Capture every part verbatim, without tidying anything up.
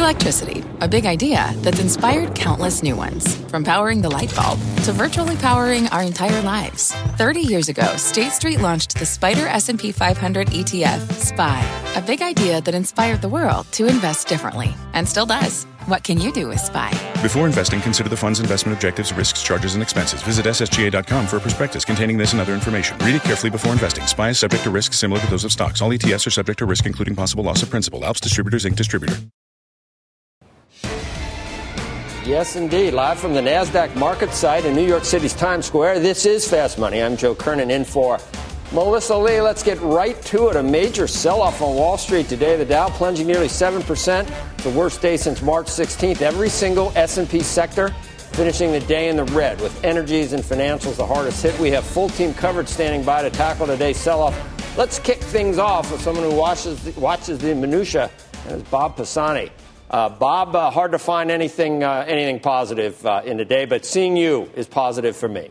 Electricity, a big idea that's inspired countless new ones. From powering the light bulb to virtually powering our entire lives. thirty years ago, State Street launched the Spider S and P five hundred E T F, S P Y, a big idea that inspired the world to invest differently, and still does. What can you do with S P Y? Before investing, consider the fund's investment objectives, risks, charges, and expenses. Visit S S G A dot com for a prospectus containing this and other information. Read it carefully before investing. S P Y is subject to risks similar to those of stocks. All E T Fs are subject to risk, including possible loss of principal. Alps Distributors, Incorporated distributor. Yes, indeed. Live from the NASDAQ market site in New York City's Times Square, this is Fast Money. I'm Joe Kernan in for Melissa Lee. Let's get right to it. A major sell-off on Wall Street today. The Dow plunging nearly seven percent. The worst day since March sixteenth. Every single S and P sector finishing the day in the red, with energies and financials the hardest hit. We have full team coverage standing by to tackle today's sell-off. Let's kick things off with someone who watches the, watches the minutia, and it's Bob Pisani. Uh, Bob, uh, hard to find anything uh, anything positive uh, in the day, but seeing you is positive for me.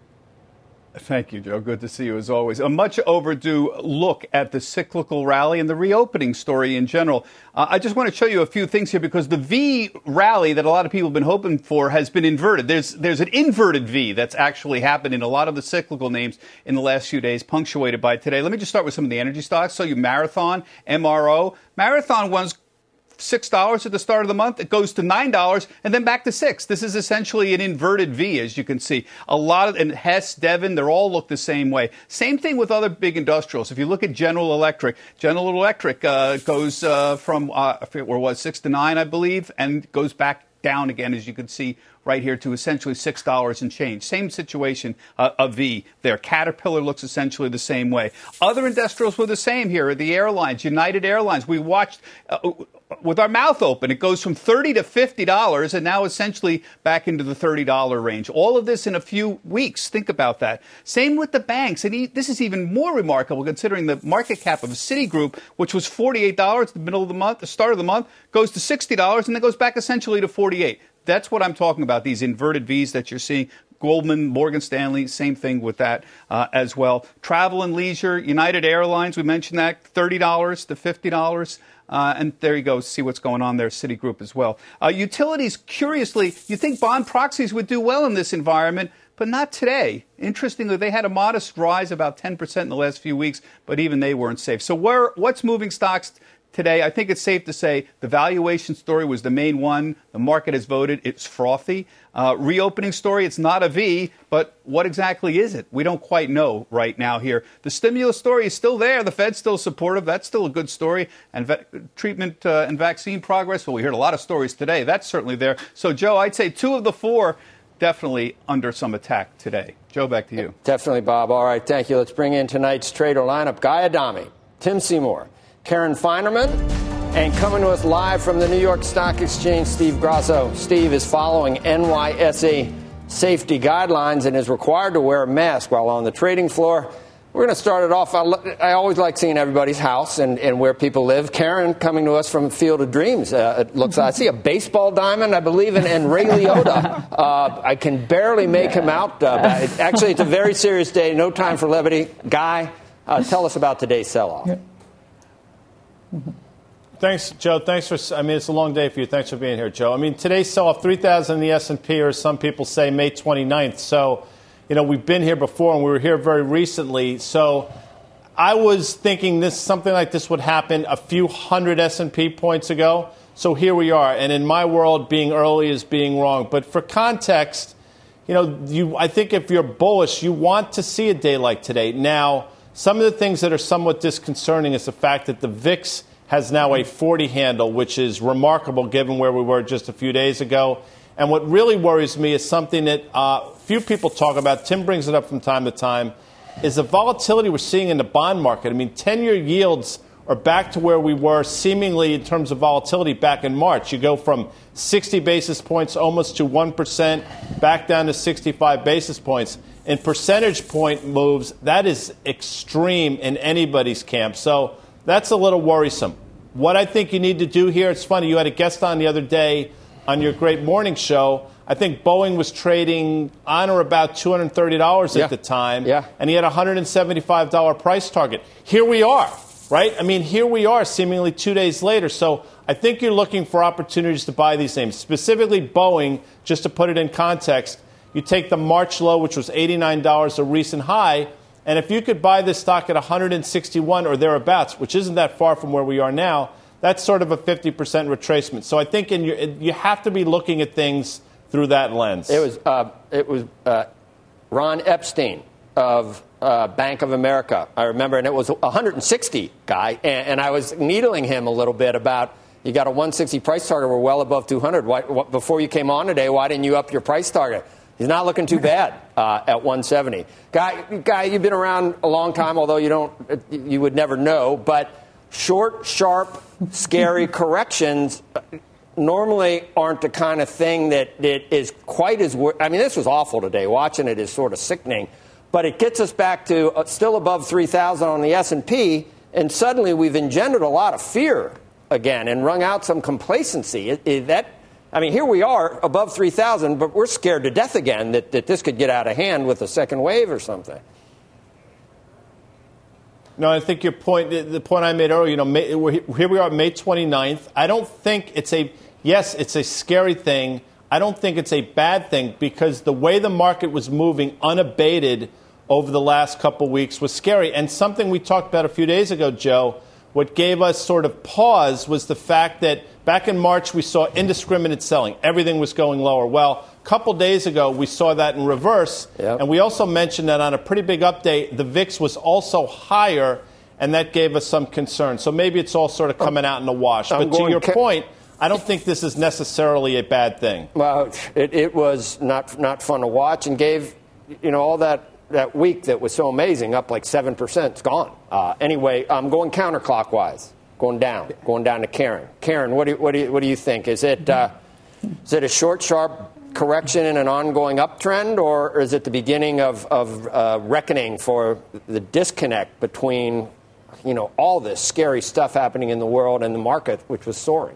Thank you, Joe. Good to see you as always. A much overdue look at the cyclical rally and the reopening story in general. Uh, I just want to show you a few things here because the V rally that a lot of people have been hoping for has been inverted. There's there's an inverted V that's actually happened in a lot of the cyclical names in the last few days, punctuated by today. Let me just start with some of the energy stocks. So you Marathon, M R O. Marathon was six dollars at the start of the month. It goes to nine dollars and then back to six. This is essentially an inverted V, as you can see. A lot of, and Hess, Devon, they all look the same way. Same thing with other big industrials. If you look at General Electric, General Electric uh, goes uh, from, uh, I forget where it was, six to nine, I believe, and goes back down again, as you can see right here, to essentially six dollars and change. Same situation, uh, a V there. Caterpillar looks essentially the same way. Other industrials were the same here. The airlines, United Airlines, we watched uh, with our mouth open. It goes from thirty to fifty dollars and now essentially back into the thirty dollars range. All of this in a few weeks. Think about that. Same with the banks. And this is even more remarkable considering the market cap of Citigroup, which was forty-eight dollars at the middle of the month, the start of the month, goes to sixty dollars and then goes back essentially to forty-eight dollars. That's what I'm talking about, these inverted V's that you're seeing. Goldman, Morgan Stanley, same thing with that uh, as well. Travel and leisure, United Airlines, we mentioned that, thirty dollars to fifty dollars. Uh, and there you go, see what's going on there, Citigroup as well. Uh, utilities, curiously, you think bond proxies would do well in this environment, but not today. Interestingly, they had a modest rise, about ten percent in the last few weeks, but even they weren't safe. So where, what's moving stocks today? I think it's safe to say the valuation story was the main one. The market has voted. It's frothy. Uh, reopening story, it's not a V, but what exactly is it? We don't quite know right now here. The stimulus story is still there. The Fed's still supportive. That's still a good story. And va- treatment uh, and vaccine progress, well, we heard a lot of stories today. That's certainly there. So, Joe, I'd say two of the four definitely under some attack today. Joe, back to you. Definitely, Bob. All right, thank you. Let's bring in tonight's trader lineup. Guy Adami, Tim Seymour, Karen Feinerman, and coming to us live from the New York Stock Exchange, Steve Grasso. Steve is following N Y S E safety guidelines and is required to wear a mask while on the trading floor. We're going to start it off. I, I always like seeing everybody's house and, and where people live. Karen coming to us from Field of Dreams. Uh, it looks like I see a baseball diamond, I believe, and, and Ray Liotta. Uh, I can barely make him out. Uh, it, actually, it's a very serious day. No time for levity. Guy, uh, tell us about today's sell-off. Yeah. Thanks, Joe. Thanks for, I mean, it's a long day for you. Thanks for being here, Joe. I mean, today's sell-off, three thousand in the S and P, or as some people say, May twenty-ninth. So, you know, we've been here before, and we were here very recently. So I was thinking this something like this would happen a few hundred S and P points ago. So here we are. And in my world, being early is being wrong. But for context, you know, you I think if you're bullish, you want to see a day like today. Now, some of the things that are somewhat disconcerting is the fact that the V I X has now a forty handle, which is remarkable given where we were just a few days ago. And what really worries me is something that uh, few people talk about. Tim brings it up from time to time, is the volatility we're seeing in the bond market. I mean, ten-year yields are back to where we were seemingly in terms of volatility back in March. You go from sixty basis points almost to one percent, back down to sixty-five basis points. In percentage point moves, that is extreme in anybody's camp. So that's a little worrisome. What I think you need to do here, it's funny, you had a guest on the other day on your great morning show. I think Boeing was trading on or about two hundred thirty dollars yeah. at the time, yeah. and he had a one hundred seventy-five dollars price target. Here we are. right? I mean, here we are seemingly two days later. So I think you're looking for opportunities to buy these names, specifically Boeing, just to put it in context. You take the March low, which was eighty-nine dollars, a recent high, and if you could buy this stock at one hundred sixty-one or thereabouts, which isn't that far from where we are now, that's sort of a fifty percent retracement. So I think in your, you have to be looking at things through that lens. It was uh, it was uh, Ron Epstein of uh, Bank of America, I remember, and it was a one hundred sixty guy, and, and I was needling him a little bit about, you got a one hundred sixty price target, we're well above two hundred. Why, what, before you came on today, why didn't you up your price target? He's not looking too bad uh, at one seventy. Guy, guy, you've been around a long time, although you don't, you would never know, but short, sharp, scary corrections normally aren't the kind of thing that, that is quite as, I mean, this was awful today. Watching it is sort of sickening. But it gets us back to uh, still above three thousand on the S and P, and suddenly we've engendered a lot of fear again and wrung out some complacency. It, it, that, I mean, here we are above three thousand, but we're scared to death again that, that this could get out of hand with a second wave or something. No, I think your point, the point I made earlier, you know, May, here we are, May twenty-ninth. I don't think it's a, yes, it's a scary thing. I don't think it's a bad thing because the way the market was moving unabated over the last couple weeks was scary. And something we talked about a few days ago, Joe, what gave us sort of pause was the fact that back in March we saw indiscriminate selling. Everything was going lower. Well, a couple days ago we saw that in reverse. Yep. And we also mentioned that on a pretty big update, the V I X was also higher, and that gave us some concern. So maybe it's all sort of coming out in the wash. I'm but to your ca- point, I don't think this is necessarily a bad thing. Well, it, it was not not fun to watch and gave, you know, all that, that week that was so amazing, up like seven percent, it's gone. Uh, anyway, I'm going counterclockwise, going down, going down to Karen. Karen, what do you, what do you, what do you think? Is it, uh, is it a short, sharp correction in an ongoing uptrend, or is it the beginning of, of uh, reckoning for the disconnect between, you know, all this scary stuff happening in the world and the market, which was soaring?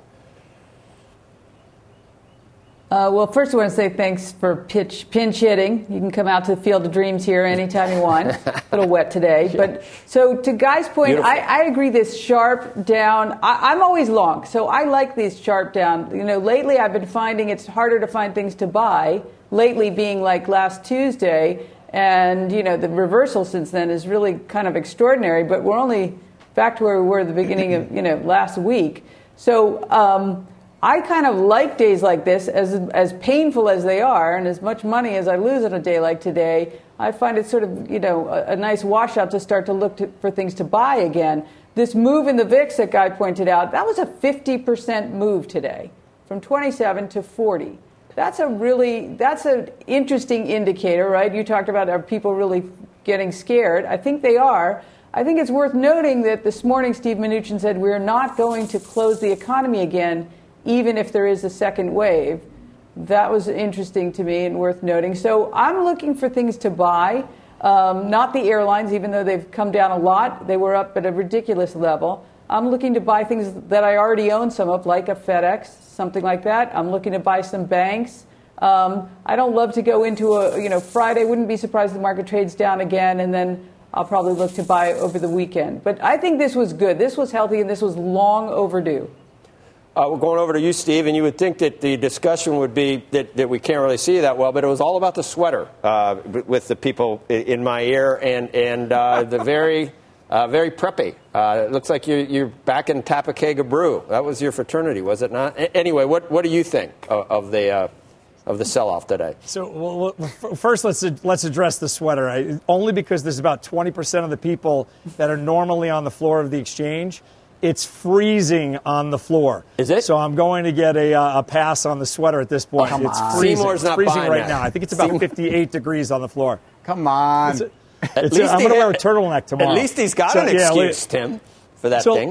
Uh, well, first I want to say thanks for pitch, pinch hitting. You can come out to the Field of Dreams here anytime you want. A little wet today. But so to Guy's point, I, I agree this sharp down. I, I'm always long, so I like these sharp down. You know, lately I've been finding it's harder to find things to buy, lately being like last Tuesday. And, you know, the reversal since then is really kind of extraordinary. But we're only back to where we were at the beginning of, you know, last week. So, um I kind of like days like this, as as painful as they are, and as much money as I lose on a day like today. I find it sort of, you know, a, a nice washout to start to look to, for things to buy again. This move in the V I X that Guy pointed out, that was a fifty percent move today, from twenty-seven to forty. That's a really, that's an interesting indicator, right? You talked about, are people really getting scared? I think they are. I think it's worth noting that this morning Steve Mnuchin said we're not going to close the economy again, even if there is a second wave. That was interesting to me and worth noting. So I'm looking for things to buy, um, not the airlines, even though they've come down a lot. They were up at a ridiculous level. I'm looking to buy things that I already own some of, like a FedEx, something like that. I'm looking to buy some banks. Um, I don't love to go into a, you know, Friday. Wouldn't be surprised if the market trades down again, and then I'll probably look to buy over the weekend. But I think this was good. This was healthy, and this was long overdue. Uh, we're going over to you, Steve, and you would think that the discussion would be that, that we can't really see that well, but it was all about the sweater uh, with the people in my ear and, and uh, the very, uh, very preppy. Uh, it looks like you're, you're back in Tapakega Brew. That was your fraternity, was it not? A- anyway, what, what do you think of, of the uh, of the sell-off today? So, well, first, let's let's address the sweater. I, only because there's about twenty percent of the people that are normally on the floor of the exchange. It's freezing on the floor. Is it? So I'm going to get a, uh, a pass on the sweater at this point. Oh, it's on. freezing. Seymour's not it's freezing buying right that. now. I think it's about Seymour. fifty-eight degrees on the floor. Come on. It's a, it's a, I'm going to wear a turtleneck tomorrow. At least he's got so, an yeah, excuse, Tim, for that so, thing.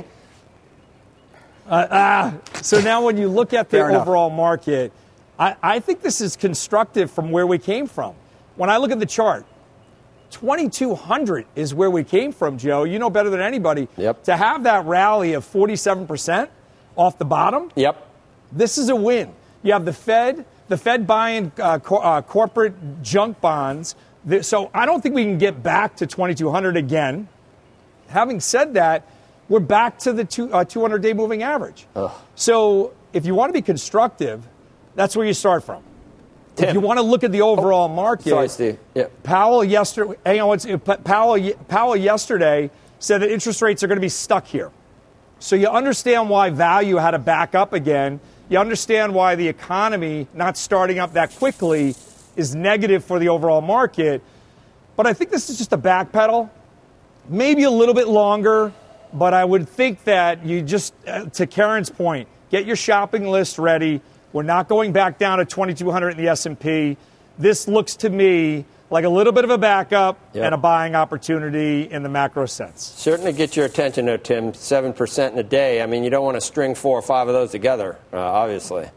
Uh, uh, so now when you look at the Fair overall enough. market, I, I think this is constructive from where we came from. When I look at the chart, twenty-two hundred is where we came from, Joe. You know better than anybody. Yep. To have that rally of forty-seven percent off the bottom, Yep. this is a win. You have the Fed, the Fed buying uh, co- uh, corporate junk bonds. So I don't think we can get back to twenty-two hundred again. Having said that, we're back to the two, uh, two hundred day moving average. Ugh. So if you want to be constructive, that's where you start from. Tim. If you want to look at the overall market, Sorry, Steve. Yeah. Powell yesterday, hang on, Powell, Powell yesterday said that interest rates are going to be stuck here. So you understand why value had to back up again. You understand why the economy not starting up that quickly is negative for the overall market. But I think this is just a backpedal, maybe a little bit longer. But I would think that you just, uh, to Karen's point, get your shopping list ready. We're not going back down to twenty-two hundred in the S and P. This looks to me like a little bit of a backup yep. and a buying opportunity in the macro sense. Certainly get your attention there, Tim. seven percent in a day. I mean, you don't want to string four or five of those together, uh, obviously.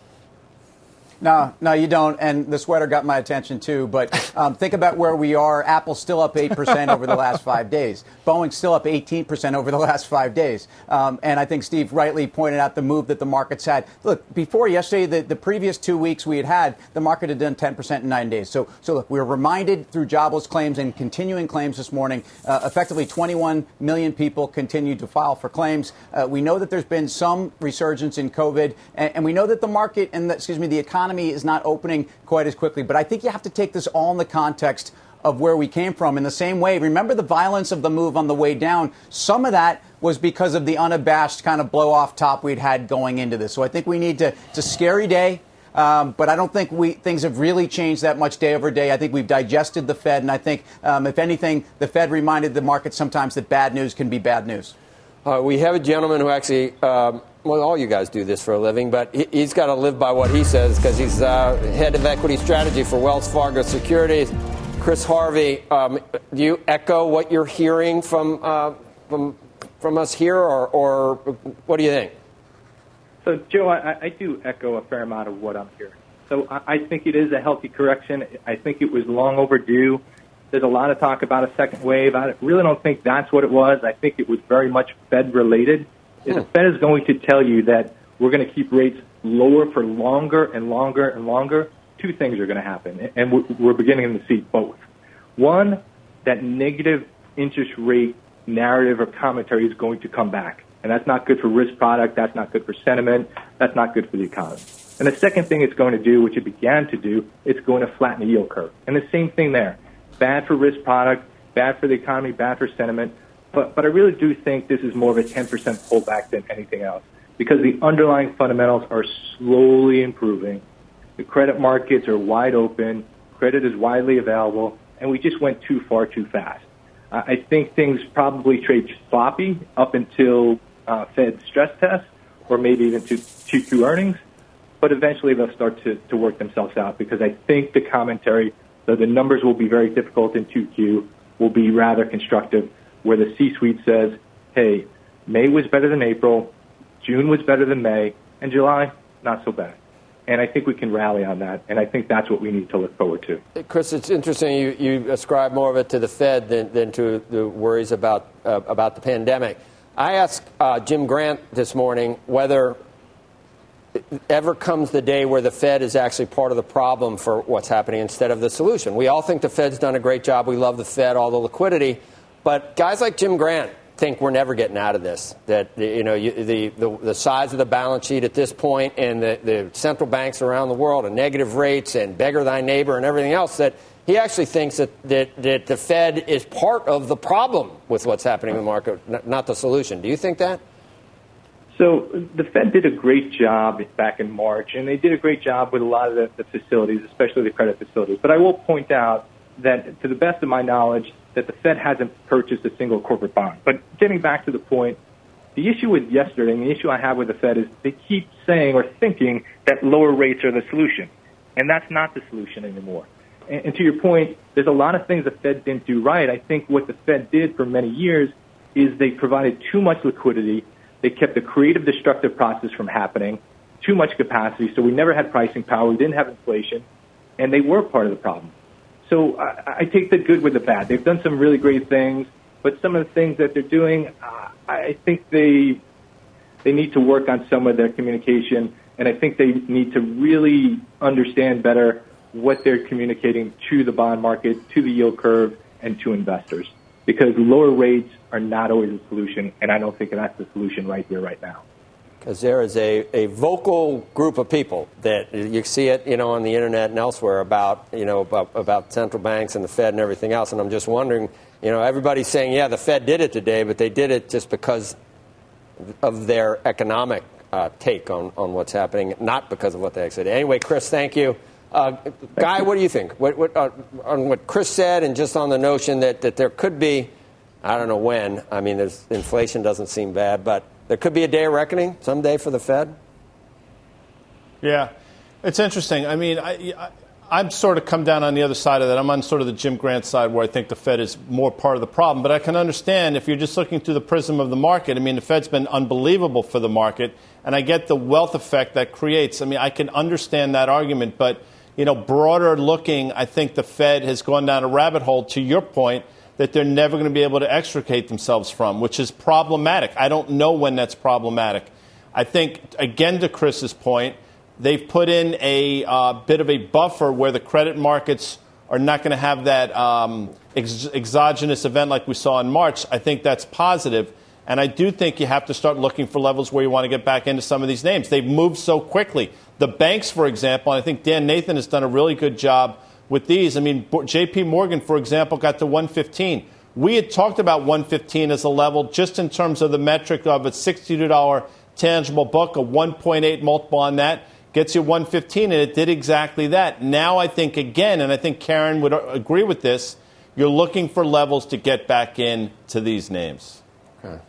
No, no, you don't. And the sweater got my attention, too. But um, think about where we are. Apple's still up eight percent over the last five days. Boeing's still up eighteen percent over the last five days. Um, and I think Steve rightly pointed out the move that the market's had. Look, before yesterday, the, the previous two weeks we had had, the market had done ten percent in nine days. So, so look, we were reminded through jobless claims and continuing claims this morning. Uh, effectively, twenty-one million people continue to file for claims. Uh, we know that there's been some resurgence in COVID. And, and we know that the market and, the, excuse me, the economy is not opening quite as quickly. But I think you have to take this all in the context of where we came from. In the same way, remember the violence of the move on the way down. Some of that was because of the unabashed kind of blow off top we'd had going into this. So I think we need to, it's a scary day. Um, but I don't think we things have really changed that much day over day. I think we've digested the Fed. And I think, um, if anything, the Fed reminded the market sometimes that bad news can be bad news. Uh, we have a gentleman who actually, um, well, all you guys do this for a living, but he, he's got to live by what he says because he's uh, head of equity strategy for Wells Fargo Securities. Chris Harvey, um, do you echo what you're hearing from uh, from from us here, or, or what do you think? So, Joe, I, I do echo a fair amount of what I'm hearing. So I, I think it is a healthy correction. I think it was long overdue. There's a lot of talk about a second wave. I really don't think that's what it was. I think it was very much Fed-related. Hmm. The Fed is going to tell you that we're going to keep rates lower for longer and longer and longer, two things are going to happen, and we're, we're beginning to see both. One, that negative interest rate narrative or commentary is going to come back, and that's not good for risk product. That's not good for sentiment. That's not good for the economy. And the second thing it's going to do, which it began to do, it's going to flatten the yield curve. And the same thing there. Bad for risk product, bad for the economy, bad for sentiment. But, but I really do think this is more of a ten percent pullback than anything else because the underlying fundamentals are slowly improving. The credit markets are wide open. Credit is widely available. And we just went too far too fast. Uh, I think things probably trade sloppy up until uh, Fed stress tests or maybe even to Q two earnings. But eventually they'll start to, to work themselves out because I think the commentary, though the numbers will be very difficult in two Q, will be rather constructive, where the C-suite says, hey, May was better than April, June was better than May, and July, not so bad. And I think we can rally on that, and I think that's what we need to look forward to. Chris, it's interesting you, you ascribe more of it to the Fed than, than to the worries about uh, about the pandemic. I asked uh, Jim Grant this morning whether ever comes the day where the Fed is actually part of the problem for what's happening instead of the solution. We all think the Fed's done a great job. We love the Fed, all the liquidity. But guys like Jim Grant think we're never getting out of this, that, you know, you, the, the the size of the balance sheet at this point and the, the central banks around the world and negative rates and beggar thy neighbor and everything else, that he actually thinks that, that, that the Fed is part of the problem with what's happening in the market, not the solution. Do you think that? So the Fed did a great job back in March, and they did a great job with a lot of the, the facilities, especially the credit facilities. But I will point out that, to the best of my knowledge, that the Fed hasn't purchased a single corporate bond. But getting back to the point, the issue with yesterday and the issue I have with the Fed is they keep saying or thinking that lower rates are the solution. And that's not the solution anymore. And, and to your point, there's a lot of things the Fed didn't do right. I think what the Fed did for many years is they provided too much liquidity. They kept the creative destructive process from happening, too much capacity, so we never had pricing power. We didn't have inflation, and they were part of the problem. So I, I take the good with the bad. They've done some really great things, but some of the things that they're doing, uh, I think they they need to work on some of their communication, and I think they need to really understand better what they're communicating to the bond market, to the yield curve, and to investors. because lower rates are not always a solution, and I don't think that's the solution right here, right now. Because there is a, a vocal group of people that you see it, you know, on the internet and elsewhere about, you know, about, about central banks and the Fed and everything else. And I'm just wondering, you know, everybody's saying, yeah, the Fed did it today, but they did it just because of their economic uh, take on, on what's happening, not because of what they said. Anyway, Chris, thank you. Uh, Guy, what do you think? What, what, uh, on what Chris said and just on the notion that, that there could be, I don't know when, I mean, there's, inflation doesn't seem bad, but there could be a day of reckoning someday for the Fed? Yeah, it's interesting. I mean, I, I, I'm sort of come down on the other side of that. I'm on sort of the Jim Grant side where I think the Fed is more part of the problem. But I can understand if you're just looking through the prism of the market. I mean, the Fed's been unbelievable for the market, and I get the wealth effect that creates. I mean, I can understand that argument. But, you know, broader looking, I think the Fed has gone down a rabbit hole, to your point, that they're never going to be able to extricate themselves from, which is problematic. I don't know when that's problematic. I think, again, to Chris's point, they've put in a uh, bit of a buffer where the credit markets are not going to have that um, ex- exogenous event like we saw in March. I think that's positive. And I do think you have to start looking for levels where you want to get back into some of these names. They've moved so quickly. The banks, for example, and I think Dan Nathan has done a really good job with these. I mean, J P Morgan, for example, got to one fifteen. We had talked about one fifteen as a level just in terms of the metric of a sixty-two dollars tangible book, a one point eight multiple on that. Gets you one fifteen, and it did exactly that. Now I think, again, and I think Karen would agree with this, you're looking for levels to get back in to these names. Okay.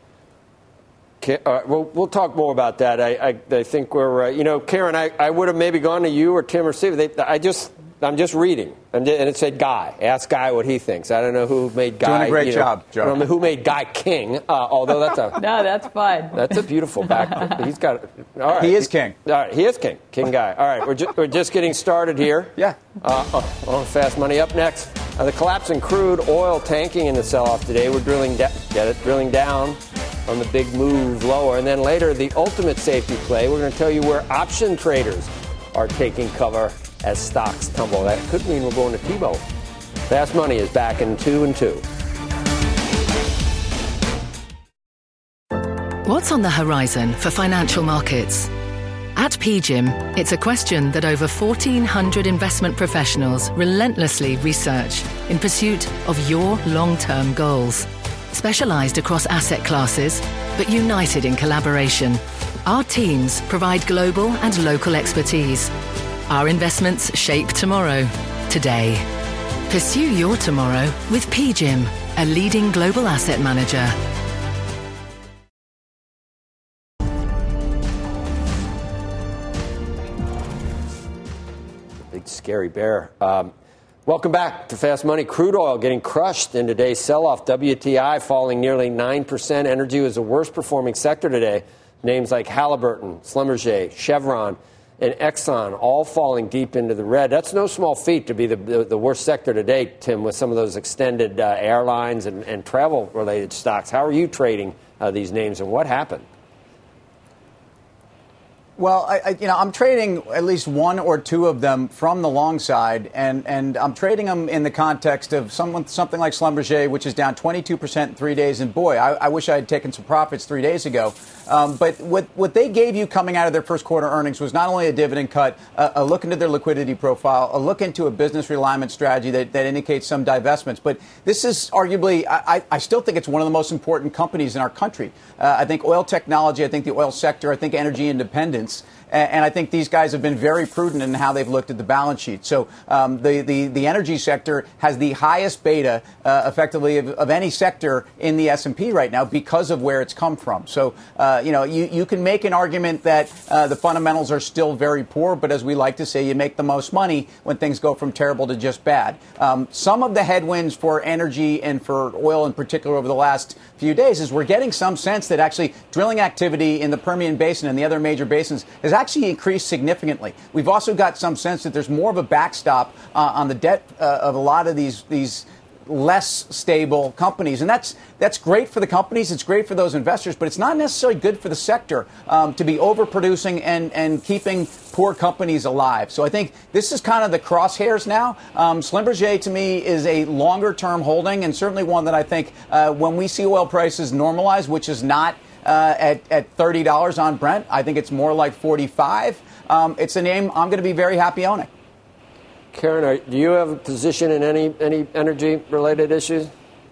Okay, uh, we'll, we'll talk more about that. I, I, I think we're, uh, you know, Karen, I, I would have maybe gone to you or Tim or Steve. They, I just... I'm just reading, and it said Guy. Ask Guy what he thinks. I don't know who made Guy. Doing a great you know, job, Joe. I don't know who made Guy King, uh, although that's a... No, that's fine. That's a beautiful back. He's got... All right. He is king. All right, he is king. King Guy. All right, we're, ju- we're just getting started here. Yeah. Uh, on Fast Money. Up next, uh, the collapse in crude oil tanking in the sell-off today. We're drilling, da- get it, drilling down on the big move lower. And then later, the ultimate safety play. We're going to tell you where option traders are taking cover as stocks tumble. That could mean we're going to T-Bow. Fast Money is back in two and two. What's on the horizon for financial markets? At P G I M, it's a question that over fourteen hundred investment professionals relentlessly research in pursuit of your long-term goals. Specialized across asset classes, but united in collaboration, our teams provide global and local expertise. Our investments shape tomorrow, today. Pursue your tomorrow with P G I M, a leading global asset manager. Big scary bear. Um, welcome back to Fast Money. Crude oil getting crushed in today's sell-off. W T I falling nearly nine percent. Energy was the worst performing sector today. Names like Halliburton, Schlumberger, Chevron, and Exxon all falling deep into the red. That's no small feat to be the, the, the worst sector to date, Tim, with some of those extended uh, airlines and, and travel-related stocks. How are you trading uh, these names, and what happened? Well, I, I, you know, I'm trading at least one or two of them from the long side, and, and I'm trading them in the context of someone, something like Schlumberger, which is down twenty-two percent in three days. And boy, I, I wish I had taken some profits three days ago. Um, but what, what they gave you coming out of their first quarter earnings was not only a dividend cut, a, a look into their liquidity profile, a look into a business realignment strategy that, that indicates some divestments. But this is arguably, I, I still think it's one of the most important companies in our country. Uh, I think oil technology, I think the oil sector, I think energy independence. And I think these guys have been very prudent in how they've looked at the balance sheet. So um, the, the, the energy sector has the highest beta, uh, effectively, of, of any sector in the S and P right now because of where it's come from. So, uh, you know, you, you can make an argument that uh, the fundamentals are still very poor, but as we like to say, you make the most money when things go from terrible to just bad. Um, some of the headwinds for energy and for oil in particular over the last few days is we're getting some sense that actually drilling activity in the Permian Basin and the other major basins has actually increased significantly. We've also got some sense that there's more of a backstop uh, on the debt uh, of a lot of these these less stable companies. And that's that's great for the companies. It's great for those investors, but it's not necessarily good for the sector um, to be overproducing and, and keeping poor companies alive. So I think this is kind of the crosshairs now. Um, Schlumberger, to me, is a longer-term holding, and certainly one that I think uh, when we see oil prices normalize, which is not uh, at, at thirty dollars on Brent, I think it's more like forty-five. Um, it's a name I'm going to be very happy owning. Karen, are, do you have a position in any any energy-related issues?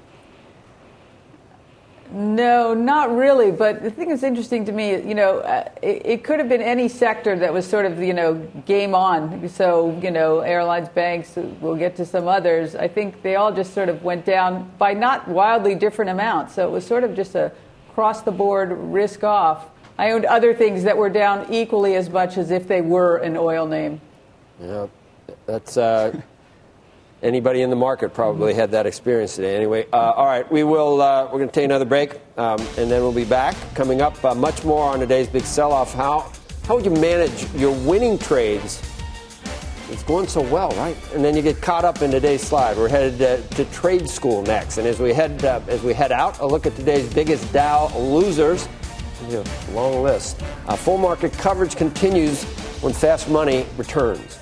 No, not really. But the thing that's interesting to me, you know, uh, it, it could have been any sector that was sort of, you know, game on. So, you know, airlines, banks, we'll get to some others. I think they all just sort of went down by not wildly different amounts. So it was sort of just a across-the-board risk off. I owned other things that were down equally as much as if they were an oil name. Yeah, that's... Uh... Anybody in the market probably had that experience today. Anyway, uh, all right, we will. Uh, we're going to take another break, um, and then we'll be back. Coming up, uh, much more on today's big sell-off. How how would you manage your winning trades? It's going so well, right? And then you get caught up in today's slide. We're headed uh, to trade school next, and as we head uh, as we head out, a look at today's biggest Dow losers. Yeah, long list. Uh, full market coverage continues when Fast Money returns.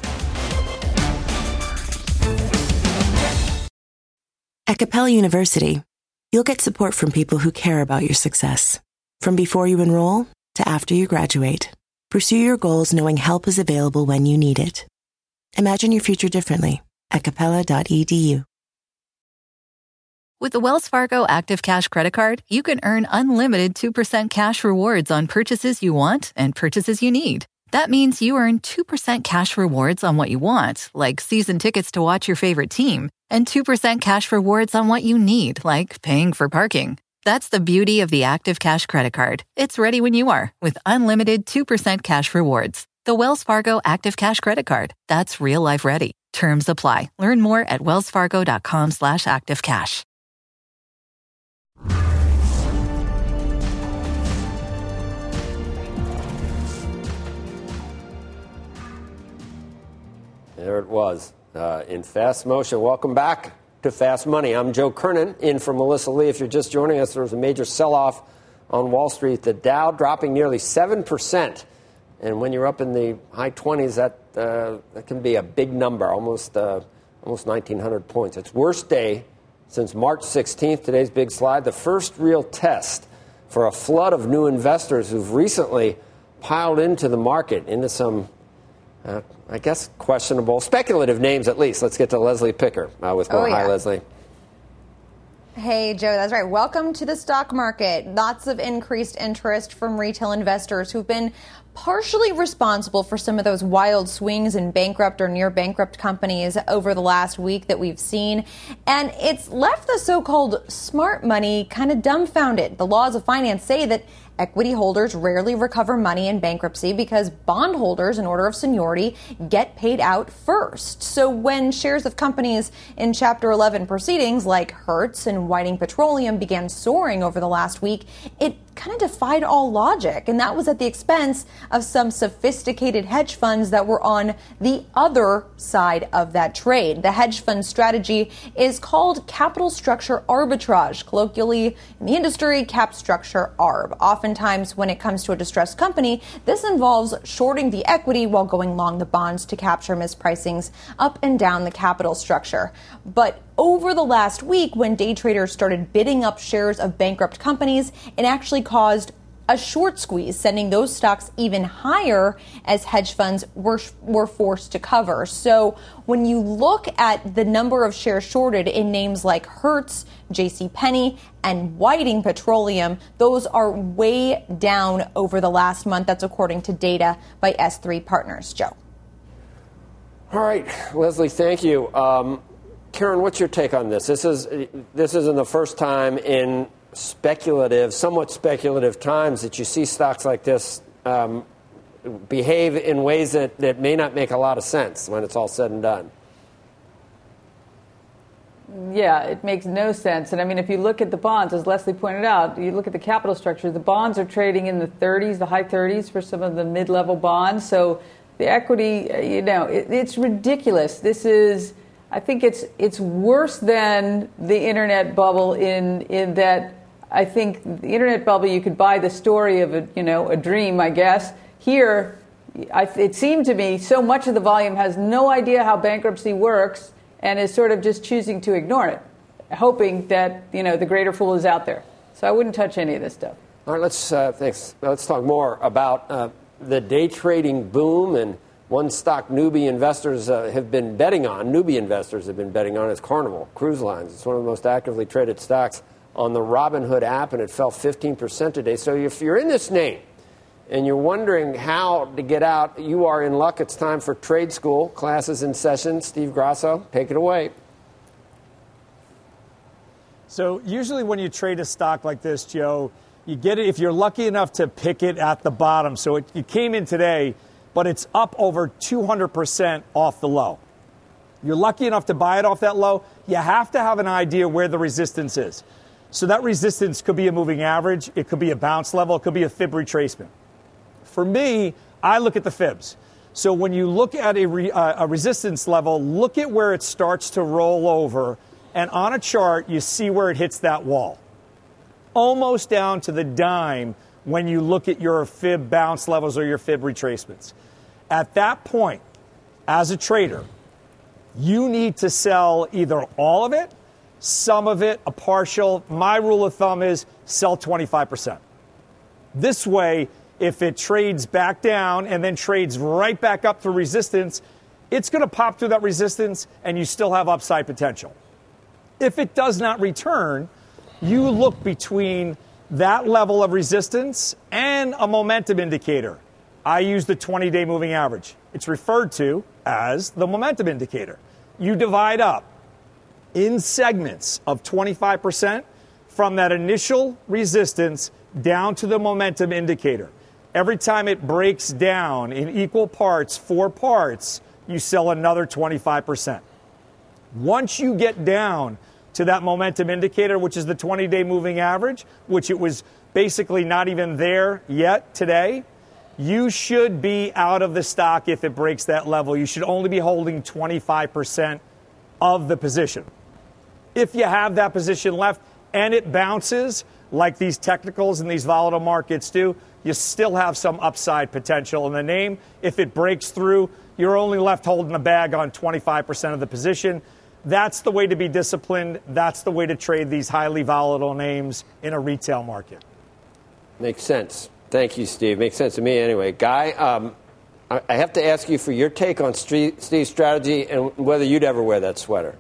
At Capella University, you'll get support from people who care about your success. From before you enroll to after you graduate, pursue your goals knowing help is available when you need it. Imagine your future differently at capella dot e d u. With the Wells Fargo Active Cash Credit Card, you can earn unlimited two percent cash rewards on purchases you want and purchases you need. That means you earn two percent cash rewards on what you want, like season tickets to watch your favorite team, and two percent cash rewards on what you need, like paying for parking. That's the beauty of the Active Cash Credit Card. It's ready when you are, with unlimited two percent cash rewards. The Wells Fargo Active Cash Credit Card. That's real life ready. Terms apply. Learn more at wellsfargo.com slash activecash. There it was, uh, in fast motion. Welcome back to Fast Money. I'm Joe Kernan, in for Melissa Lee. If you're just joining us, there was a major sell-off on Wall Street. The Dow dropping nearly seven percent. And when you're up in the high twenties, that uh, that can be a big number, almost uh, almost nineteen hundred points. It's worst day since March sixteenth. Today's big slide, the first real test for a flood of new investors who've recently piled into the market, into some Uh, I guess questionable, speculative names at least. Let's get to Leslie Picker uh, with more. Oh, yeah. Hi, Leslie. Hey, Joe, that's right. Welcome to the stock market. Lots of increased interest from retail investors who've been partially responsible for some of those wild swings in bankrupt or near bankrupt companies over the last week that we've seen. And it's left the so-called smart money kind of dumbfounded. The laws of finance say that equity holders rarely recover money in bankruptcy because bondholders, in order of seniority, get paid out first. So when shares of companies in Chapter eleven proceedings like Hertz and Whiting Petroleum began soaring over the last week, it kind of defied all logic. And that was at the expense of some sophisticated hedge funds that were on the other side of that trade. The hedge fund strategy is called capital structure arbitrage, colloquially in the industry, cap structure arb. Oftentimes, when it comes to a distressed company, this involves shorting the equity while going long the bonds to capture mispricings up and down the capital structure. But over the last week, when day traders started bidding up shares of bankrupt companies, it actually caused a short squeeze, sending those stocks even higher as hedge funds were were forced to cover. So when you look at the number of shares shorted in names like Hertz, JCPenney, and Whiting Petroleum, those are way down over the last month. That's according to data by S three Partners. Joe. All right, Leslie, thank you. Um, Karen, what's your take on this? This is this isn't the first time in speculative, somewhat speculative times that you see stocks like this um, behave in ways that, that may not make a lot of sense when it's all said and done. Yeah, it makes no sense. And I mean, if you look at the bonds, as Leslie pointed out, you look at the capital structure, the bonds are trading in the thirties, the high thirties for some of the mid-level bonds. So the equity, you know, it, it's ridiculous. This is I think it's it's worse than the internet bubble in in that I think the internet bubble, you could buy the story of a you know a dream, I guess. Here, I, it seemed to me so much of the volume has no idea how bankruptcy works and is sort of just choosing to ignore it, hoping that you know the greater fool is out there. So I wouldn't touch any of this stuff. All right, let's uh, thanks. Let's talk more about uh, the day trading boom, and one stock newbie investors uh, have been betting on. Newbie investors have been betting on is Carnival Cruise Lines. It's one of the most actively traded stocks on the Robinhood app, and it fell fifteen percent today. So if you're in this name and you're wondering how to get out, you are in luck. It's time for Trade School. Classes in session. Steve Grasso, take it away. So usually when you trade a stock like this, Joe, you get it if you're lucky enough to pick it at the bottom. So it, it came in today, but it's up over two hundred percent off the low. You're lucky enough to buy it off that low. You have to have an idea where the resistance is. So that resistance could be a moving average. It could be a bounce level. It could be a fib retracement. For me, I look at the fibs. So when you look at a, re, uh, a resistance level, look at where it starts to roll over. And on a chart, you see where it hits that wall. Almost down to the dime when you look at your fib bounce levels or your fib retracements. At that point, as a trader, you need to sell either all of it, some of it, a partial. My rule of thumb is sell twenty-five percent. This way, if it trades back down and then trades right back up through resistance, it's going to pop through that resistance and you still have upside potential. If it does not return, you look between that level of resistance and a momentum indicator. I use the twenty-day moving average. It's referred to as the momentum indicator. You divide up in segments of twenty-five percent from that initial resistance down to the momentum indicator. Every time it breaks down in equal parts, four parts, you sell another twenty-five percent. Once you get down to that momentum indicator, which is the twenty-day moving average, which it was basically not even there yet today, you should be out of the stock if it breaks that level. You should only be holding twenty-five percent of the position. If you have that position left and it bounces like these technicals and these volatile markets do, you still have some upside potential in the name. If it breaks through, you're only left holding the bag on twenty-five percent of the position. That's the way to be disciplined. That's the way to trade these highly volatile names in a retail market. Makes sense. Thank you, Steve. Makes sense to me anyway. Guy, um, I have to ask you for your take on Steve's strategy and whether you'd ever wear that sweater.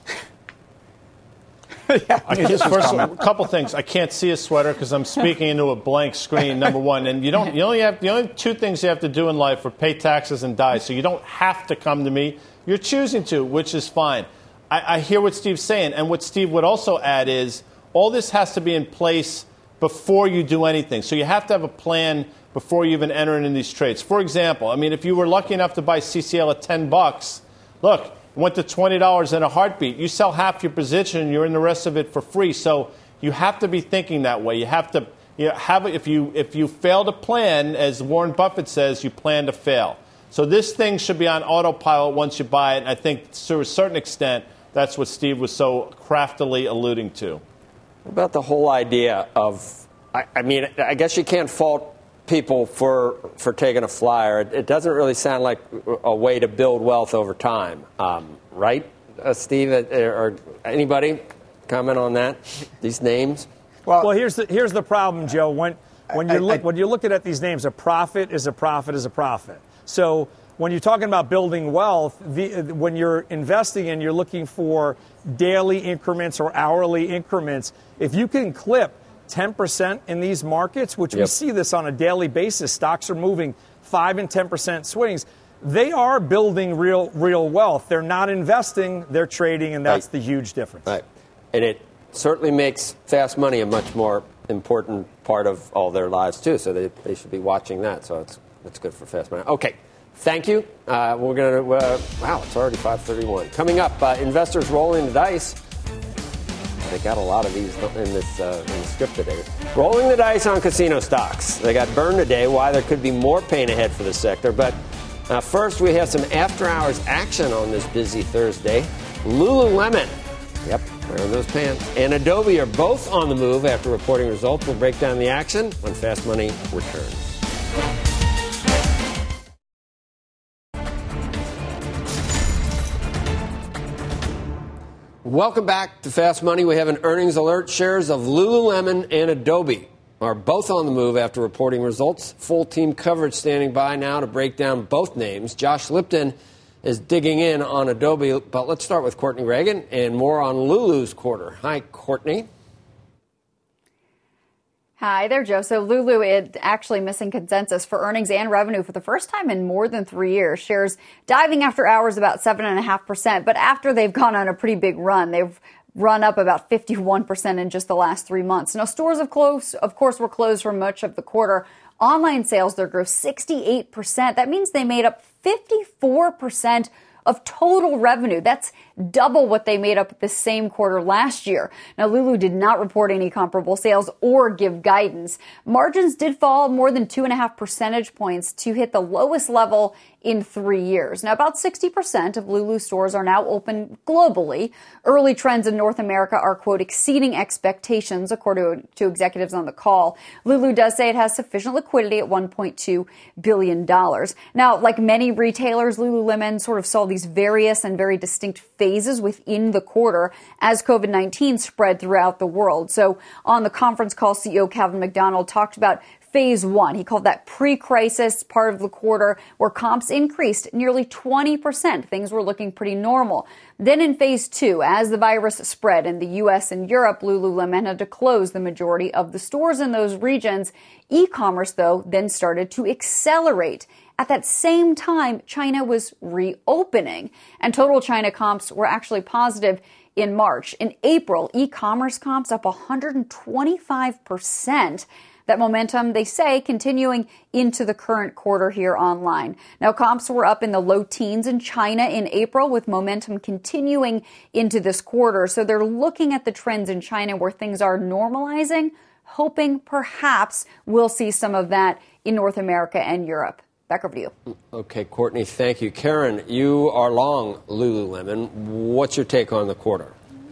yeah, I guess first, a couple things. I can't see a sweater because I'm speaking into a blank screen. Number one, and you don't. You only have the only two things you have to do in life are pay taxes and die. So you don't have to come to me. You're choosing to, which is fine. I, I hear what Steve's saying, and what Steve would also add is all this has to be in place before you do anything. So you have to have a plan before you even enter into these trades. For example, I mean, if you were lucky enough to buy C C L at ten bucks, look, went to twenty dollars in a heartbeat. You sell half your position, and you're in the rest of it for free. So you have to be thinking that way. You have to you know, have if you if you fail to plan, as Warren Buffett says, you plan to fail. So this thing should be on autopilot once you buy it. And I think to a certain extent, that's what Steve was so craftily alluding to. What about the whole idea of, I, I mean, I guess you can't fault people for for taking a flyer. It, it doesn't really sound like a way to build wealth over time, um, right, uh, Steve? Uh, or anybody comment on that? These names? Well, well, here's the here's the problem, Joe. When when you look when you're looking at these names, a profit is a profit is a profit. So when you're talking about building wealth, the, when you're investing and you're looking for daily increments or hourly increments, if you can clip ten percent in these markets, which yep. we see this on a daily basis, stocks are moving five and ten percent swings. They are building real real wealth. They're not investing, they're trading, and that's right. the huge difference. Right. And it certainly makes fast money a much more important part of all their lives, too. So they, they should be watching that. So it's, it's good for fast money. Okay. Thank you. Uh, we're going to, uh, wow, it's already five thirty-one. Coming up, uh, investors rolling the dice. They got a lot of these in this uh, in the script today. Rolling the dice on casino stocks. They got burned today. Why there could be more pain ahead for the sector. But uh, first, we have some after-hours action on this busy Thursday. Lululemon, yep, wearing those pants, and Adobe are both on the move after reporting results. We'll break down the action when Fast Money returns. Welcome back to Fast Money. We have an earnings alert. Shares of Lululemon and Adobe are both on the move after reporting results. Full team coverage standing by now to break down both names. Josh Lipton is digging in on Adobe, but let's start with Courtney Reagan and more on Lulu's quarter. Hi, Courtney. Hi there, Joe. So Lulu is actually missing consensus for earnings and revenue for the first time in more than three years. Shares diving after hours about seven point five percent. But after they've gone on a pretty big run, they've run up about fifty-one percent in just the last three months. Now, stores of, close, of course, were closed for much of the quarter. Online sales there grew sixty-eight percent. That means they made up fifty-four percent of total revenue. That's double what they made up the same quarter last year. Now, Lulu did not report any comparable sales or give guidance. Margins did fall more than two and a half percentage points to hit the lowest level in three years. Now, about sixty percent of Lulu stores are now open globally. Early trends in North America are, quote, exceeding expectations, according to executives on the call. Lulu does say it has sufficient liquidity at one point two billion dollars. Now, like many retailers, Lululemon sort of saw these various and very distinct phases within the quarter as COVID nineteen spread throughout the world. So on the conference call, C E O Calvin McDonald talked about phase one. He called that pre-crisis part of the quarter where comps increased nearly twenty percent. Things were looking pretty normal. Then in phase two, as the virus spread in the U S and Europe, Lululemon had to close the majority of the stores in those regions. E-commerce, though, then started to accelerate. At that same time, China was reopening, and total China comps were actually positive in March. In April, e-commerce comps up one hundred twenty-five percent. That momentum, they say, continuing into the current quarter here online. Now, comps were up in the low teens in China in April, with momentum continuing into this quarter. So they're looking at the trends in China where things are normalizing, hoping perhaps we'll see some of that in North America and Europe. Back over to you. Okay, Courtney, thank you. Karen, you are long Lululemon. What's your take on the quarter?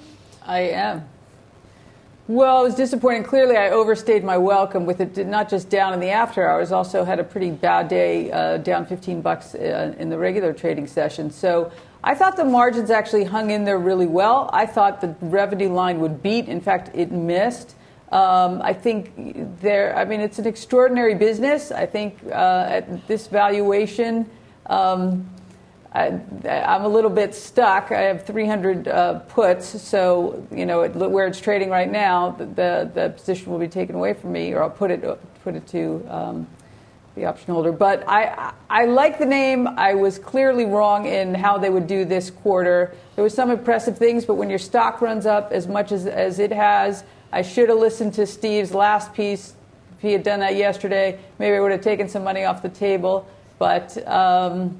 I am. Well, it was disappointing. Clearly, I overstayed my welcome with it not just down in the after hours, also had a pretty bad day, uh, down fifteen bucks uh, in the regular trading session. So I thought the margins actually hung in there really well. I thought the revenue line would beat. In fact, it missed. Um, I think there, I mean, it's an extraordinary business. I think uh, at this valuation, um, I, I'm a little bit stuck. I have three hundred uh, puts, so you know it, where it's trading right now, the the position will be taken away from me, or I'll put it put it to um, the option holder. But I I like the name. I was clearly wrong in how they would do this quarter. There was some impressive things, but when your stock runs up as much as as it has, I should have listened to Steve's last piece. If he had done that yesterday, maybe I would have taken some money off the table. But um,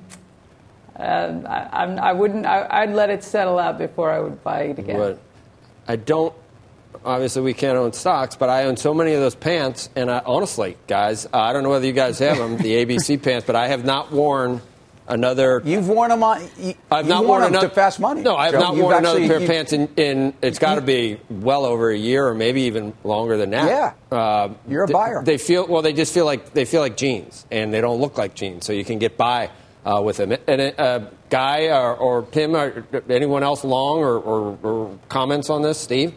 Uh, I, I'm, I wouldn't. I, I'd let it settle out before I would buy it again. But I don't. Obviously, we can't own stocks, but I own so many of those pants. And I, honestly, guys, I don't know whether you guys have them, the A B C pants, but I have not worn another. You've worn them on. You, I've not worn, worn them another, to Fast Money. No, I have Joe. not You've worn actually, another pair of you, pants in. in it's got to be well over a year, or maybe even longer than that. Yeah, uh, you're a buyer. They, they feel well. They just feel like they feel like jeans, and they don't look like jeans, so you can get by uh, with them. And uh, Guy or, or Tim or anyone else long or, or, or comments on this, Steve?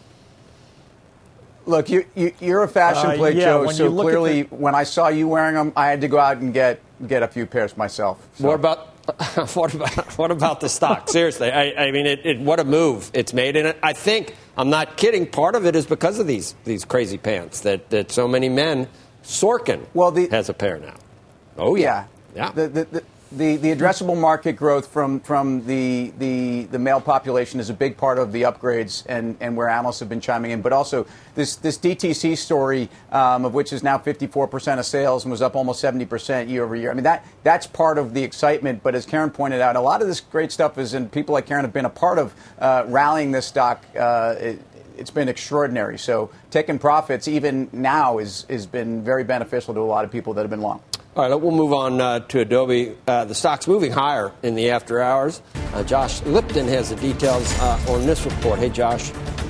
Look, you, you, you're a fashion uh, plate, yeah, Joe. So clearly, the- when I saw you wearing them, I had to go out and get get a few pairs myself. So. What about what about what about the stock? Seriously, I, I mean, it, it, what a move it's made, and I think I'm not kidding. Part of it is because of these these crazy pants that, that so many men. Sorkin well, the, has a pair now. Oh yeah, yeah. yeah. The, the, the, The, the addressable market growth from, from the, the the male population is a big part of the upgrades and, and where analysts have been chiming in. But also this, this D T C story, um, of which is now fifty-four percent of sales and was up almost seventy percent year over year. I mean, that that's part of the excitement. But as Karen pointed out, a lot of this great stuff is, and people like Karen have been a part of uh, rallying this stock. Uh, it, it's been extraordinary. So taking profits even now is has been very beneficial to a lot of people that have been long. All right, we'll move on uh, to Adobe. Uh, the stock's moving higher in the after hours. Uh, Josh Lipton has the details uh, on this report. Hey, Josh.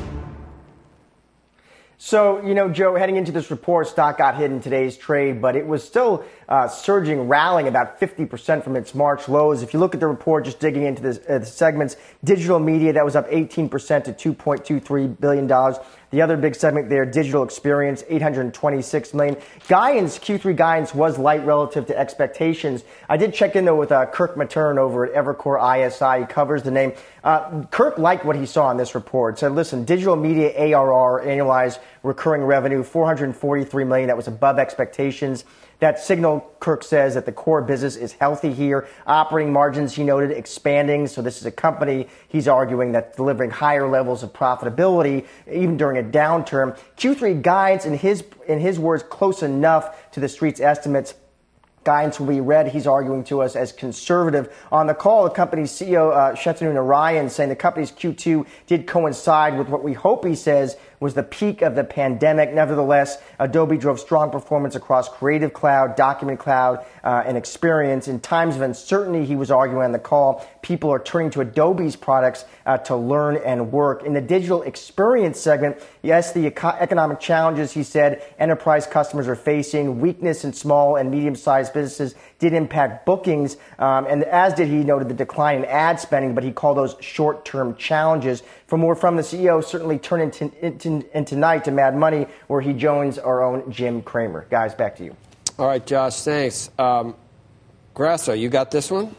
So, you know, Joe, heading into this report, stock got hit in today's trade, but it was still uh, surging, rallying about fifty percent from its March lows. If you look at the report, just digging into this, uh, the segments, digital media, that was up eighteen percent to two point two three billion dollars. The other big segment there, digital experience, eight hundred twenty-six million dollars. Guidance, Q three guidance was light relative to expectations. I did check in, though, with uh, Kirk Materne over at Evercore I S I. He covers the name. Uh, Kirk liked what he saw in this report. Said, listen, digital media A R R, annualized recurring revenue, four hundred forty-three million dollars. That was above expectations. That signal, Kirk says, that the core business is healthy here. Operating margins, he noted, expanding. So this is a company, he's arguing, that's delivering higher levels of profitability, even during a downturn. Q three guides, in his, in his words, close enough to the street's estimates. Guidance will be read, he's arguing to us, as conservative. On the call, the company's C E O, uh, Shantanu Narayan, saying the company's Q two did coincide with what we hope, he says, was the peak of the pandemic. Nevertheless, Adobe drove strong performance across Creative Cloud, Document Cloud, uh, and Experience. In times of uncertainty, he was arguing on the call, people are turning to Adobe's products uh, to learn and work. In the digital experience segment, yes, the eco- economic challenges, he said, enterprise customers are facing, weakness in small and medium-sized businesses did impact bookings, um, and as did, he noted, the decline in ad spending, but he called those short-term challenges. For more from the C E O, certainly turn into, into, into tonight to Mad Money, where he joins our own Jim Cramer. Guys, back to you. All right, Josh, thanks. Um, Grasso, you got this one?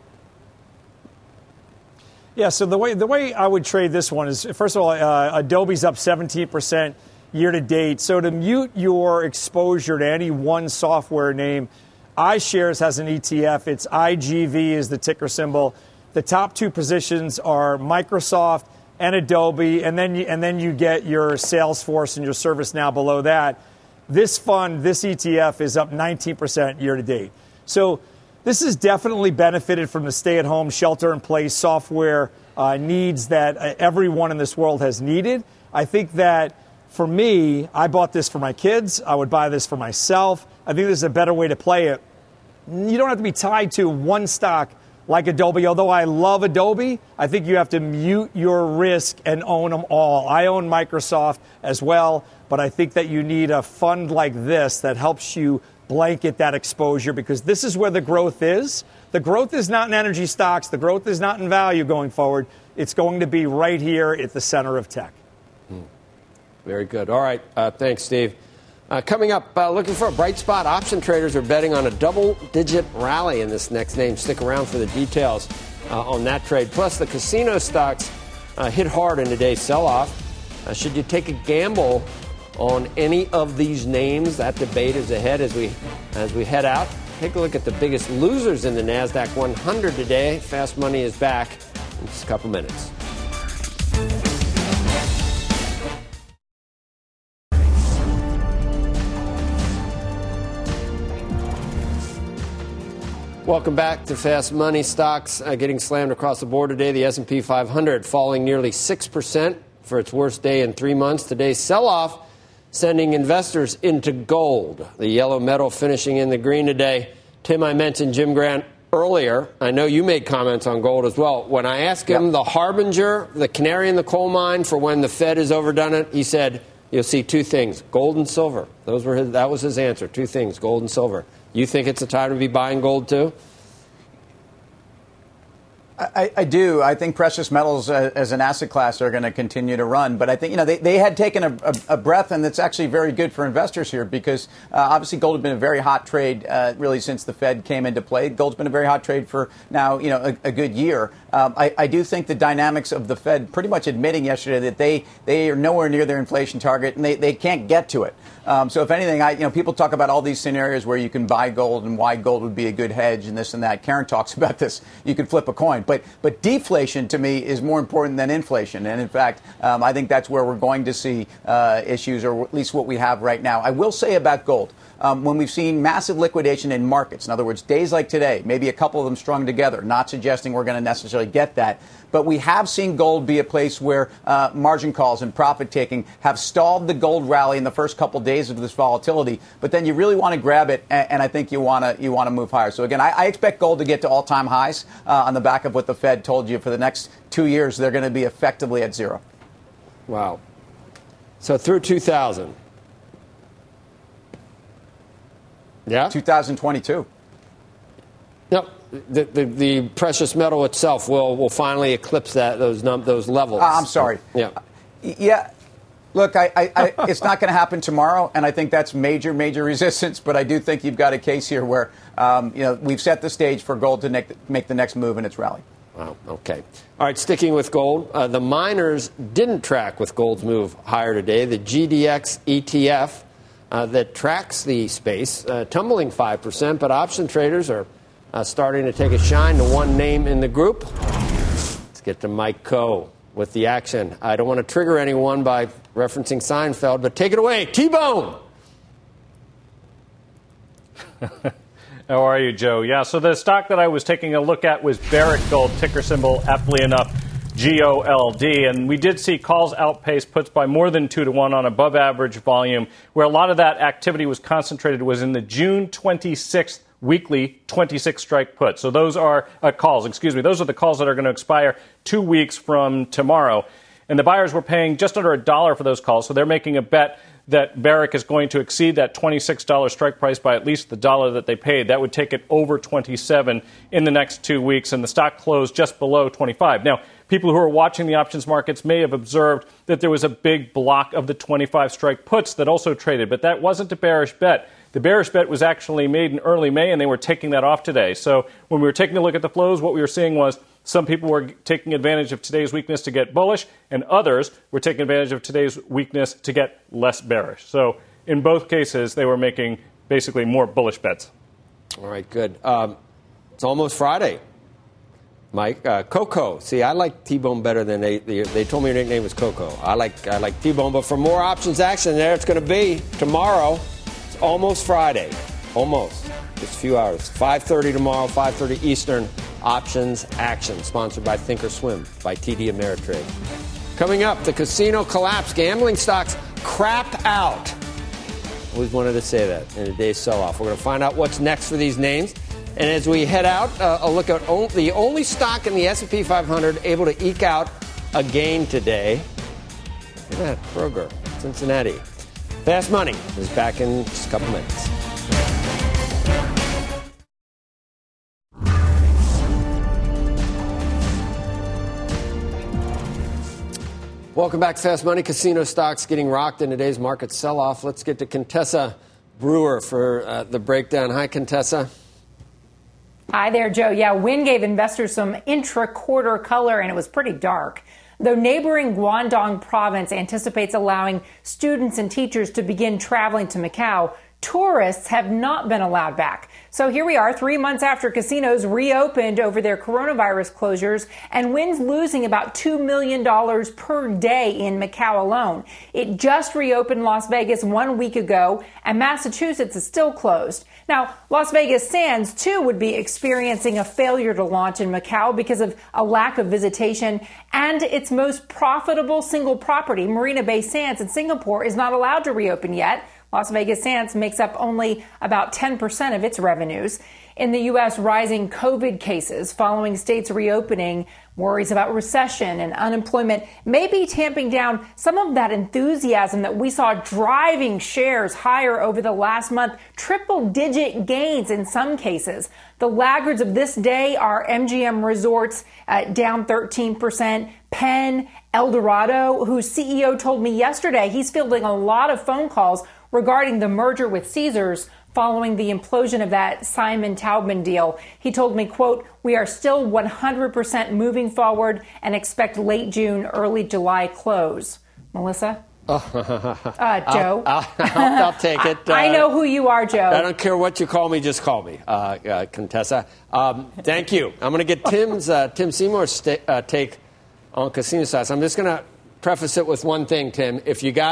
Yeah, so the way the way I would trade this one is, first of all, uh, Adobe's up seventeen percent year to date. So to mute your exposure to any one software name, iShares has an E T F. It's I G V is the ticker symbol. The top two positions are Microsoft and Adobe, and then you, and then you get your Salesforce and your ServiceNow below that. This fund, this E T F, is up nineteen percent year to date. So this has definitely benefited from the stay-at-home, shelter-in-place software uh, needs that uh, everyone in this world has needed. I think that for me, I bought this for my kids. I would buy this for myself. I think this is a better way to play it. You don't have to be tied to one stock like Adobe. Although I love Adobe, I think you have to mute your risk and own them all. I own Microsoft as well, but I think that you need a fund like this that helps you blanket that exposure, because this is where the growth is. The growth is not in energy stocks. The growth is not in value going forward. It's going to be right here at the center of tech. Hmm. Very good. All right. Uh, thanks, Steve. Uh, coming up, uh, looking for a bright spot. Option traders are betting on a double-digit rally in this next name. Stick around for the details uh, on that trade. Plus, the casino stocks uh, hit hard in today's sell-off. Uh, should you take a gamble on any of these names? That debate is ahead as we as we head out. Take a look at the biggest losers in the NASDAQ one hundred today. Fast Money is back in just a couple minutes. Welcome back to Fast Money. Stocks uh, getting slammed across the board today. The S and P five hundred falling nearly six percent for its worst day in three months. Today's sell-off sending investors into gold. The yellow metal finishing in the green today. Tim, I mentioned Jim Grant earlier. I know you made comments on gold as well. When I asked him, yep, the harbinger, the canary in the coal mine for when the Fed has overdone it, he said, you'll see two things, gold and silver. Those were his, that was his answer, two things, gold and silver. You think it's a time to be buying gold too? I, I do. I think precious metals uh, as an asset class are going to continue to run. But I think, you know, they, they had taken a, a, a breath, and it's actually very good for investors here because uh, obviously gold has been a very hot trade uh, really since the Fed came into play. Gold's been a very hot trade for now, you know, a, a good year. Um, I, I do think the dynamics of the Fed pretty much admitting yesterday that they, they are nowhere near their inflation target and they, they can't get to it. Um, so if anything, I, you know, people talk about all these scenarios where you can buy gold and why gold would be a good hedge and this and that. Karen talks about this. You could flip a coin. But but deflation, to me, is more important than inflation. And in fact, um, I think that's where we're going to see uh, issues, or at least what we have right now. I will say about gold, um, when we've seen massive liquidation in markets. In other words, days like today, maybe a couple of them strung together, not suggesting we're going to necessarily get that. But we have seen gold be a place where uh, margin calls and profit taking have stalled the gold rally in the first couple days of this volatility. But then you really want to grab it, and, and I think you want to you want to move higher. So again, I, I expect gold to get to all-time highs uh, on the back of what the Fed told you for the next two years. They're going to be effectively at zero. Wow. So through two thousand. Yeah? two thousand twenty-two. No, the, the the precious metal itself will will finally eclipse that those num- those levels. Uh, I'm sorry. Yeah. Yeah. Look, I, I, I, it's not going to happen tomorrow, and I think that's major, major resistance. But I do think you've got a case here where um, you know we've set the stage for gold to make the, make the next move in its rally. Wow. Okay. All right. Sticking with gold, uh, the miners didn't track with gold's move higher today. The G D X E T F uh, that tracks the space uh, tumbling five percent, but option traders are uh, starting to take a shine to one name in the group. Let's get to Mike Coe with the action. I don't want to trigger anyone by referencing Seinfeld, but take it away, T-Bone. How are you, Joe? Yeah, so the stock that I was taking a look at was Barrick Gold, ticker symbol, aptly enough, G O L D. And we did see calls outpace puts by more than two to one on above average volume. Where a lot of that activity was concentrated was in the June twenty-sixth weekly twenty-six strike put. So those are uh, calls, excuse me, those are the calls that are going to expire two weeks from tomorrow. And the buyers were paying just under a dollar for those calls. So they're making a bet that Barrick is going to exceed that twenty-six dollars strike price by at least the dollar that they paid. That would take it over twenty-seven in the next two weeks, and the stock closed just below twenty-five. Now, people who are watching the options markets may have observed that there was a big block of the twenty-five strike puts that also traded, but that wasn't a bearish bet. The bearish bet was actually made in early May, and they were taking that off today. So when we were taking a look at the flows, what we were seeing was some people were taking advantage of today's weakness to get bullish, and others were taking advantage of today's weakness to get less bearish. So in both cases, they were making basically more bullish bets. All right, good. Um, it's almost Friday. Mike, uh, Coco. See, I like T-Bone better than they, they. They told me your nickname was Coco. I like I like T-Bone, but for more options action, there it's going to be tomorrow. It's almost Friday, almost. Just a few hours. five thirty tomorrow, five thirty Eastern. Options action, sponsored by Thinkorswim, by T D Ameritrade. Coming up, the casino collapse. Gambling stocks crap out. Always wanted to say that in a day's sell-off. We're going to find out what's next for these names. And as we head out, uh, a look at o- the only stock in the S and P five hundred able to eke out a gain today. Look at that, Kroger, Cincinnati. Fast Money is back in just a couple minutes. Welcome back to Fast Money. Casino stocks getting rocked in today's market sell-off. Let's get to Contessa Brewer for uh, the breakdown. Hi, Contessa. Hi there, Joe. Yeah, Wynn gave investors some intra-quarter color, and it was pretty dark. Though neighboring Guangdong province anticipates allowing students and teachers to begin traveling to Macau, tourists have not been allowed back. So here we are, three months after casinos reopened over their coronavirus closures, and Wynn's losing about two million dollars per day in Macau alone. It just reopened Las Vegas one week ago, and Massachusetts is still closed. Now, Las Vegas Sands, too, would be experiencing a failure to launch in Macau because of a lack of visitation, and its most profitable single property, Marina Bay Sands in Singapore, is not allowed to reopen yet. Las Vegas Sands makes up only about ten percent of its revenues. In the U S, rising COVID cases following states reopening, worries about recession and unemployment may be tamping down some of that enthusiasm that we saw driving shares higher over the last month, triple-digit gains in some cases. The laggards of this day are M G M Resorts, uh, down thirteen percent, Penn, Eldorado, whose C E O told me yesterday he's fielding a lot of phone calls regarding the merger with Caesars following the implosion of that Simon Taubman deal. He told me, quote, "We are still one hundred percent moving forward and expect late June, early July close." Melissa? uh, Joe? I'll, I'll, I'll, I'll take it. I, I know who you are, Joe. I don't care what you call me, just call me, uh, uh, Contessa. Um, thank you. I'm going to get Tim's uh, Tim Seymour's st- uh, take on casino stocks. I'm just going to preface it with one thing, Tim. If you got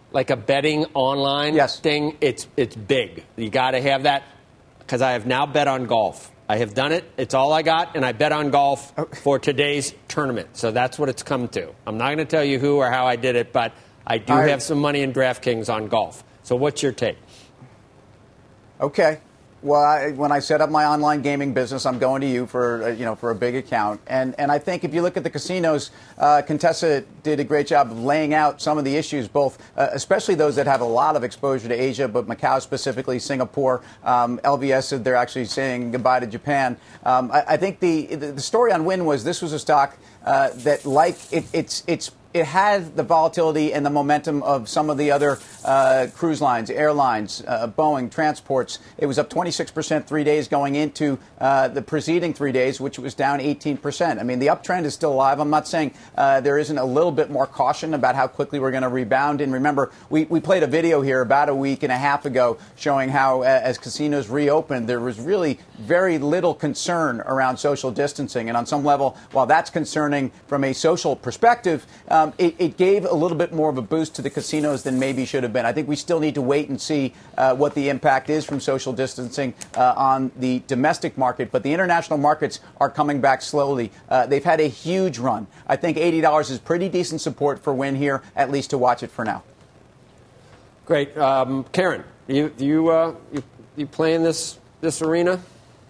like a betting online yes. thing, it's it's big. You got to have that, because I have now bet on golf. I have done it. It's all I got, and I bet on golf for today's tournament. So that's what it's come to. I'm not going to tell you who or how I did it, but I do I, have some money in DraftKings on golf. So what's your take? Okay. Well, I, when I set up my online gaming business, I'm going to you for uh, you know for a big account, and and I think if you look at the casinos, uh, Contessa did a great job of laying out some of the issues, both uh, especially those that have a lot of exposure to Asia, but Macau specifically, Singapore, um, L V S said they're actually saying goodbye to Japan. Um, I, I think the the story on Wynn was this was a stock uh, that like it, it's it's. It had the volatility and the momentum of some of the other uh, cruise lines, airlines, uh, Boeing, transports. It was up twenty-six percent three days going into uh, the preceding three days, which was down eighteen percent. I mean, the uptrend is still alive. I'm not saying uh, there isn't a little bit more caution about how quickly we're going to rebound. And remember, we, we played a video here about a week and a half ago showing how, uh, as casinos reopened, there was really very little concern around social distancing. And on some level, while that's concerning from a social perspective, uh, Um, it, it gave a little bit more of a boost to the casinos than maybe should have been. I think we still need to wait and see uh, what the impact is from social distancing uh, on the domestic market. But the international markets are coming back slowly. Uh, they've had a huge run. I think eighty dollars is pretty decent support for Wynn here, at least to watch it for now. Great. Um, Karen, you you, uh, you you play in this, this arena?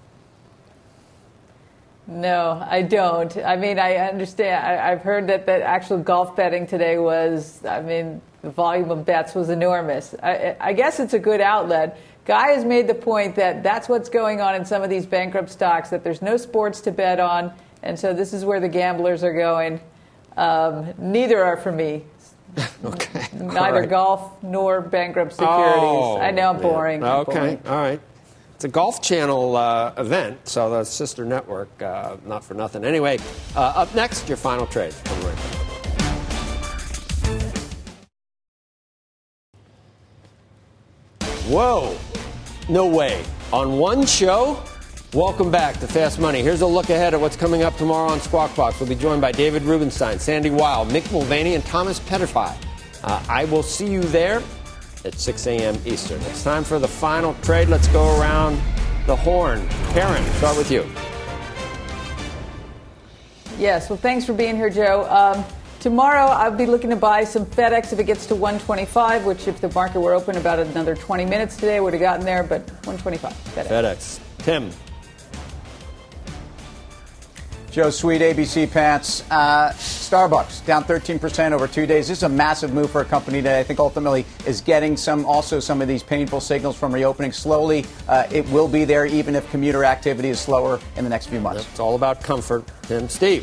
No, I don't. I mean, I understand. I, I've heard that the actual golf betting today was, I mean, the volume of bets was enormous. I, I guess it's a good outlet. Guy has made the point that that's what's going on in some of these bankrupt stocks, that there's no sports to bet on, and so this is where the gamblers are going. Um, neither are for me. Okay. Neither right. golf nor bankrupt securities. Oh, I know I'm boring. Yeah. I'm okay, boring. all right. It's a Golf Channel uh, event, so the sister network, uh, not for nothing. Anyway, uh, up next, your final trade. Come right back. Whoa, no way. On one show? Welcome back to Fast Money. Here's a look ahead at what's coming up tomorrow on Squawk Box. We'll be joined by David Rubenstein, Sandy Weil, Mick Mulvaney, and Thomas Petterfy. Uh, I will see you there at six a.m. Eastern. It's time for the final trade. Let's go around the horn. Karen, start with you. Yes, well, thanks for being here, Joe. Um, tomorrow, I'll be looking to buy some FedEx if it gets to one twenty-five, which if the market were open about another twenty minutes today, would have gotten there, but one twenty-five, FedEx. FedEx. Tim. Joe, sweet A B C pants. Uh, Starbucks down thirteen percent over two days. This is a massive move for a company that I think ultimately is getting some, also some of these painful signals from reopening slowly. Uh, it will be there even if commuter activity is slower in the next few months. It's all about comfort. Tim. Steve.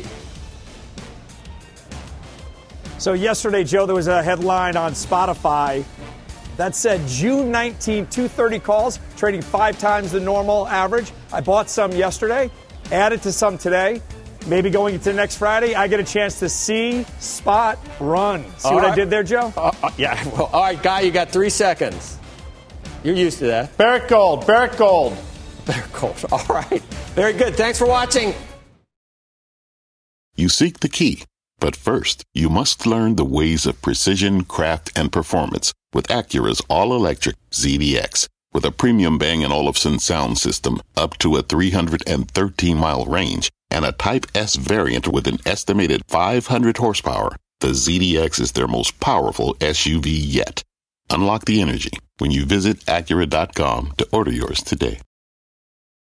So yesterday, Joe, there was a headline on Spotify that said June nineteenth, two thirty calls, trading five times the normal average. I bought some yesterday, added to some today. Maybe going into next Friday, I get a chance to see Spot run. See all what right. I did there, Joe? Uh, uh, yeah. Well, all right, Guy, you got three seconds. You're used to that. Barrick Gold. Barrick Gold. Barrick Gold. All right. Very good. Thanks for watching. You seek the key, but first, you must learn the ways of precision, craft, and performance with Acura's all-electric Z D X. With a premium Bang & Olufsen sound system up to a three hundred thirteen mile range and a Type S variant with an estimated five hundred horsepower, the Z D X is their most powerful S U V yet. Unlock the energy when you visit Acura dot com to order yours today.